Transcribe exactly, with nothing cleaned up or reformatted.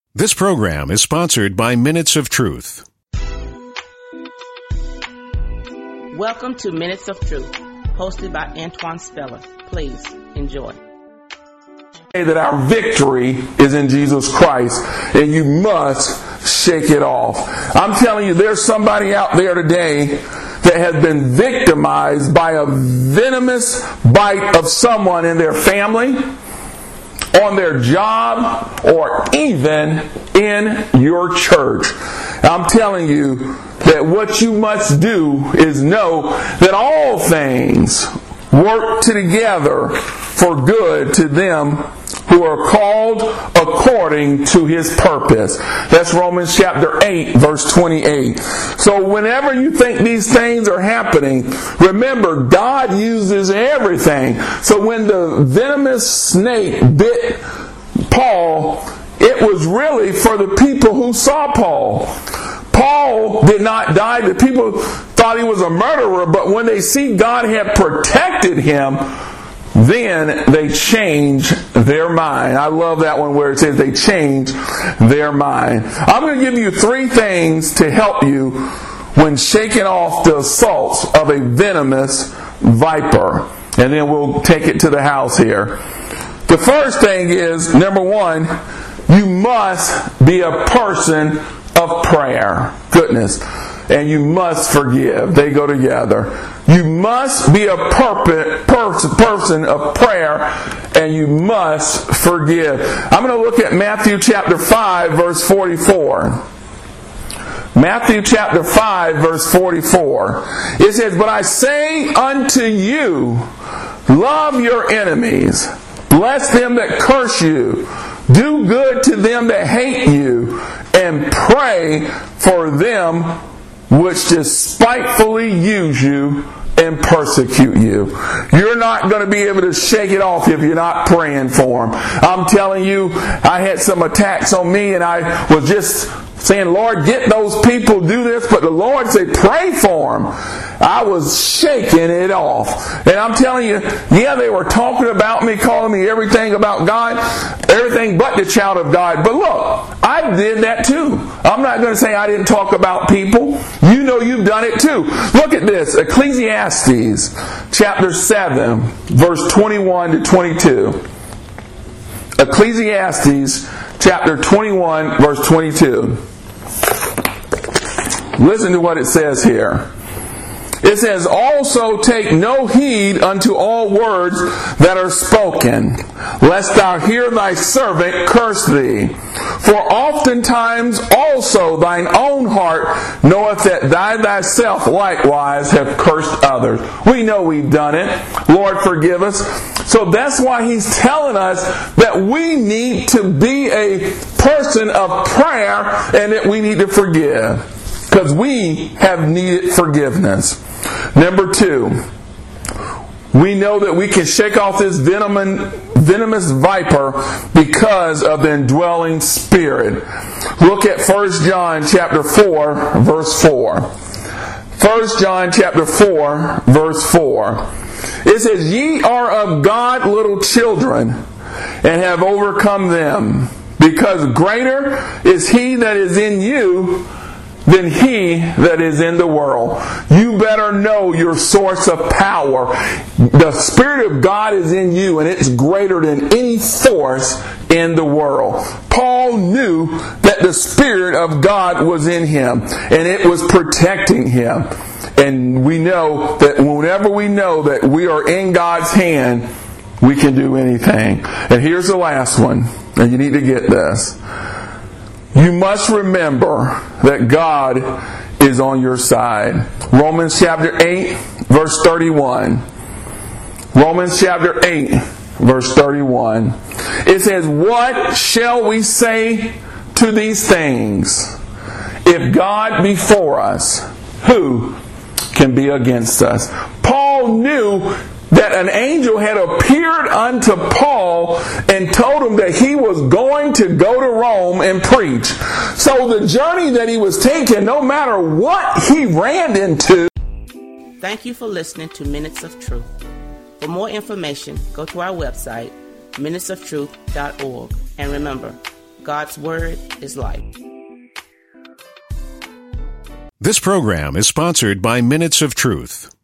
This program is sponsored by Minutes of Truth. Welcome to Minutes of Truth, hosted by Antoine Speller. Please enjoy. That our victory is in Jesus Christ, and you must shake it off. I'm telling you, there's somebody out there today that has been victimized by a venomous bite of someone in their family, on their job, or even in your church. I'm telling you that what you must do is know that all things work together for good to them who are called according to His purpose. That's Romans chapter eight, verse twenty-eight. So whenever you think these things are happening, remember, God uses everything. So when the venomous snake bit Paul, it was really for the people who saw Paul. Paul did not die. The people thought he was a murderer, but when they see God had protected him, then they change their mind. I love that one where it says they change their mind. I'm going to give you three things to help you when shaking off the assaults of a venomous viper. And then we'll take it to the house here. The first thing is, number one, you must be a person of prayer. Goodness. And you must forgive. They go together. You must be a purpose, pers- person of prayer, and you must forgive. I'm going to look at Matthew chapter five, verse forty-four. Matthew chapter five, verse forty-four. It says, "But I say unto you, love your enemies, bless them that curse you, do good to them that hate you, and pray for them which despitefully use you and persecute you." You're not going to be able to shake it off if you're not praying for them. I'm telling you, I had some attacks on me, and I was just saying, "Lord, get those people, do this," but the Lord said, "Pray for them." I was shaking it off. And I'm telling you, yeah, they were talking about me, calling me everything about God, everything but the child of God. But look, I did that too. I'm not going to say I didn't talk about people. You know you've done it too. Look at this, Ecclesiastes chapter seven, verse twenty-one to twenty-two. Ecclesiastes chapter twenty-one, verse twenty-two. Listen to what it says here. It says, "Also take no heed unto all words that are spoken, lest thou hear thy servant curse thee. For oftentimes also thine own heart knoweth that thou thyself likewise have cursed others." We know we've done it. Lord, forgive us. So that's why He's telling us that we need to be a person of prayer and that we need to forgive. Because we have needed forgiveness. Number two, we know that we can shake off this venomous viper because of the indwelling spirit. Look at First John chapter four, verse four. First John chapter four, verse four. It says, "Ye are of God little children, and have overcome them, because greater is He that is in you than he that is in the world." You better know your source of power. The Spirit of God is in you, and it's greater than any force in the world. Paul knew that the Spirit of God was in him, and it was protecting him. And we know that whenever we know that we are in God's hand, we can do anything. And here's the last one, and you need to get this. You must remember that God is on your side. Romans chapter eight, verse thirty-one. Romans chapter eight, verse thirty-one. It says, "What shall we say to these things? If God be for us, who can be against us?" Paul knew that an angel had appeared unto Paul and told him that he was going to go to Rome and preach. So the journey that he was taking, no matter what he ran into. Thank you for listening to Minutes of Truth. For more information, go to our website, minutes of truth dot org. And remember, God's Word is life. This program is sponsored by Minutes of Truth.